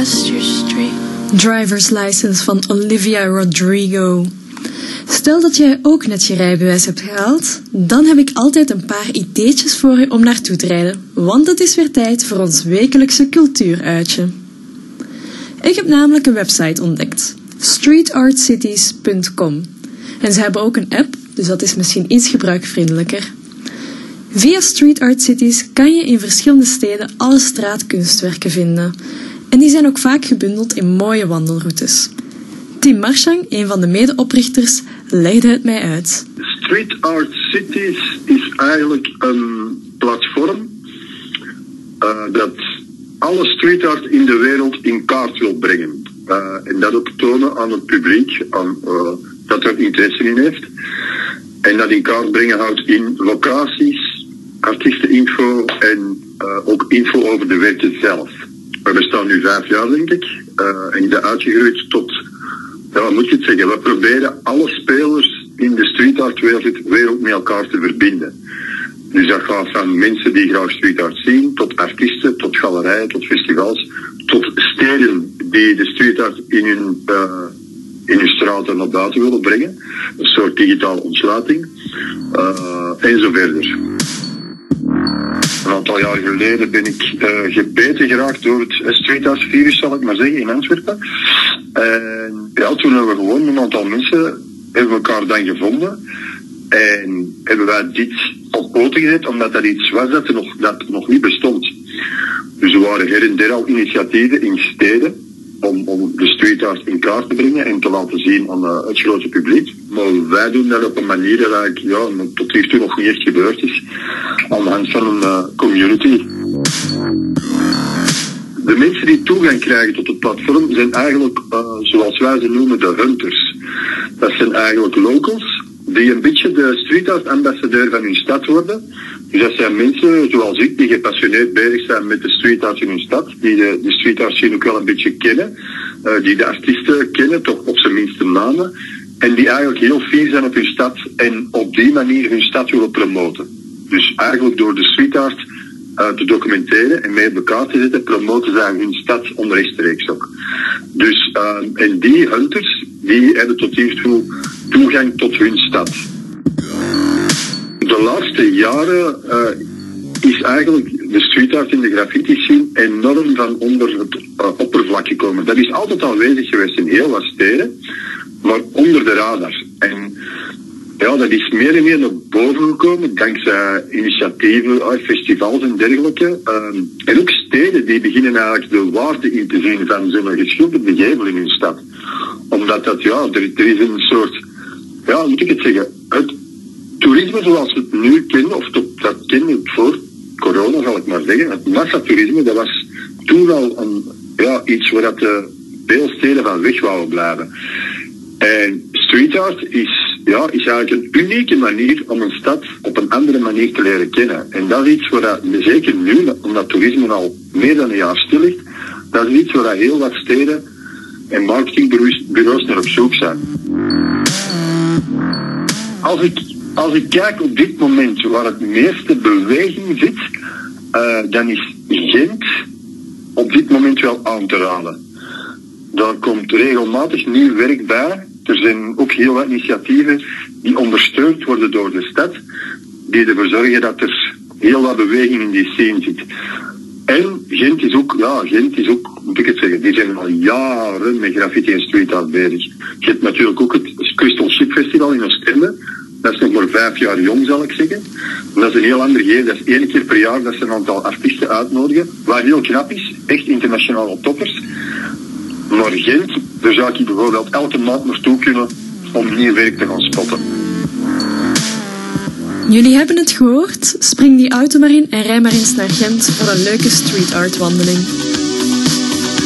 trust your street. Driver's license van Olivia Rodrigo. Stel dat jij ook net je rijbewijs hebt gehaald, dan heb ik altijd een paar ideetjes voor je om naartoe te rijden, want het is weer tijd voor ons wekelijkse cultuuruitje. Ik heb namelijk een website ontdekt, streetartcities.com. En ze hebben ook een app, dus dat is misschien iets gebruikvriendelijker. Via Street Art Cities kan je in verschillende steden alle straatkunstwerken vinden. En die zijn ook vaak gebundeld in mooie wandelroutes. Tim Marchang, een van de medeoprichters, legde het mij uit. Street Art Cities is eigenlijk een platform dat alle street art in de wereld in kaart wil brengen. En dat ook tonen aan het publiek, dat er interesse in heeft. En dat in kaart brengen houdt in locaties, artiesteninfo en ook info over de werken zelf. We bestaan nu 5 jaar, denk ik. En dat uitgegroeid tot, wat moet je het zeggen, we proberen alle spelers in de street art wereld met elkaar te verbinden. Dus dat gaat van mensen die graag street art zien, tot artiesten, tot galerijen, tot festivals, tot steden die de street art in hun straten naar buiten willen brengen. Een soort digitale ontsluiting. En zo verder. Een aantal jaar geleden ben ik gebeten geraakt door het street art virus, zal ik maar zeggen, in Antwerpen. En ja, toen hebben we gewoon een aantal mensen hebben elkaar dan gevonden. En hebben wij dit op poten gezet, omdat dat iets was dat nog niet bestond. Dus er waren her en der al initiatieven in steden om de street art in kaart te brengen en te laten zien aan het grote publiek. Maar wij doen dat op een manier dat eigenlijk tot hiertoe nog niet echt gebeurd is, aan de hand van een community. De mensen die toegang krijgen tot het platform zijn eigenlijk, zoals wij ze noemen, de hunters. Dat zijn eigenlijk locals die een beetje de street art ambassadeur van hun stad worden. Dus dat zijn mensen zoals ik, die gepassioneerd bezig zijn met de street art in hun stad, die de street art scene ook wel een beetje kennen, die de artiesten kennen, toch op zijn minste namen, en die eigenlijk heel fier zijn op hun stad en op die manier hun stad willen promoten. Dus eigenlijk door de street art te documenteren en mee op elkaar te zetten, promoten zij hun stad onrechtstreeks ook. Dus, en die hunters, die hebben tot hiertoe toegang tot hun stad. De laatste jaren is eigenlijk de street art in de graffiti scene enorm van onder het oppervlak gekomen. Dat is altijd aanwezig geweest in heel wat steden, maar onder de radar. En ja, dat is meer en meer naar boven gekomen dankzij initiatieven, festivals en dergelijke. En ook steden die beginnen eigenlijk de waarde in te zien van zo'n geschilderde gevel in hun stad. Omdat dat, er is een soort, hoe moet ik het zeggen, het toerisme zoals we het nu kennen, of dat kennen we voor corona zal ik maar zeggen, het massatoerisme, dat was toen al iets waar dat veel steden van weg wouden blijven. En street art is eigenlijk een unieke manier om een stad op een andere manier te leren kennen. En dat is iets waar, zeker nu, omdat toerisme al meer dan een jaar stil ligt, dat is iets waar heel wat steden en marketingbureaus naar op zoek zijn. Als ik kijk op dit moment waar het meeste beweging zit, dan is Gent op dit moment wel aan te raden. Daar komt regelmatig nieuw werk bij. Er zijn ook heel wat initiatieven die ondersteund worden door de stad, die ervoor zorgen dat er heel wat beweging in die scene zit. En Gent is ook, moet ik het zeggen, die zijn al jaren met graffiti en street art bezig. Je hebt natuurlijk ook het Crystal Ship Festival in Oostende. Dat is nog maar 5 jaar jong, zal ik zeggen. Dat is een heel ander gegeven. Dat is 1 keer per jaar dat ze een aantal artiesten uitnodigen. Wat heel knap is, echt internationale toppers. Maar Gent, daar zou ik bijvoorbeeld elke maand naartoe kunnen om nieuw werk te gaan spotten. Jullie hebben het gehoord? Spring die auto maar in en rij maar eens naar Gent voor een leuke street art wandeling.